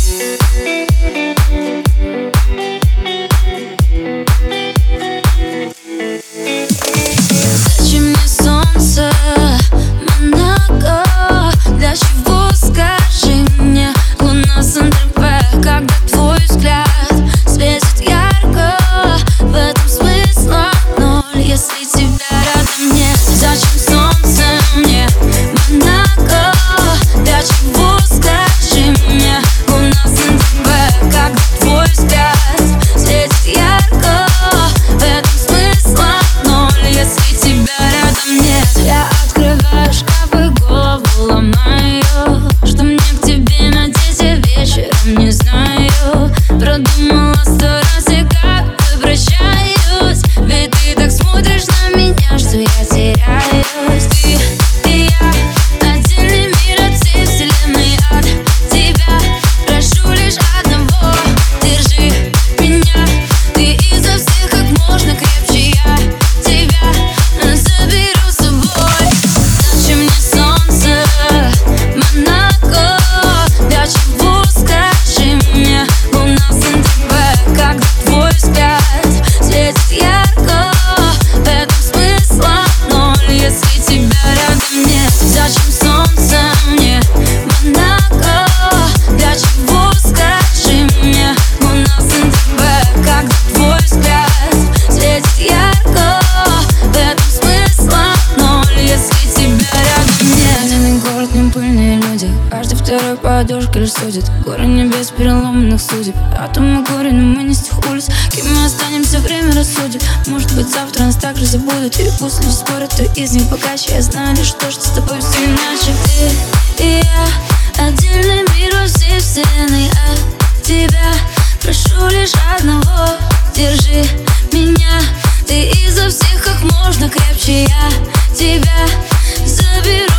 Зачем мне солнце, Монако? Для чего, скажи мне, луна Сан-Тропе? Когда твой взгляд светит ярко, в этом смысла ноль, если тебя рядом нет. Зачем солнце мне, Монако? Для чего, скажи мне, луна Сан-Тропе? Когда твой взгляд светит ярко, в этом смысла ноль, если тебя рядом нет. Я открываю шкаф и голову ломаю, что мне к тебе надеть, я вечером не знаю. Продумала 100 раз, и как прощаюсь, ведь ты так смотришь на меня, что я теряюсь. Ты и я, отдельный мир от всей вселенной, от тебя прошу лишь одного: держи меня, ты изо всех как можно крепче, я тебя заберу с собой. Зачем мне солнце, Монако? Для чего, скажи мне, луна Сан-Тропе? Когда твой взгляд светит ярко, в этом смысла ноль, если тебя рядом нет. Зачем солнце мне, Монако? Для чего, скажи мне, луна Сан-Тропе? Когда твой взгляд светит ярко, в этом смысла ноль, если тебя рядом нет. Один город, не пыльные люди, каждый второй подушка лишь судит. Горы небес переломанных судеб, атомы горе, но мы не с тех улиц. Кем мы останемся, время рассудит. Может быть, завтра нас также забудут, или пусть люди спорят, кто из них богаче. Я знаю лишь то, что с тобой все иначе. Ты и я, отдельный мир во всей вселенной, от тебя прошу лишь одного: держи меня, ты изо всех как можно крепче, я тебя заберу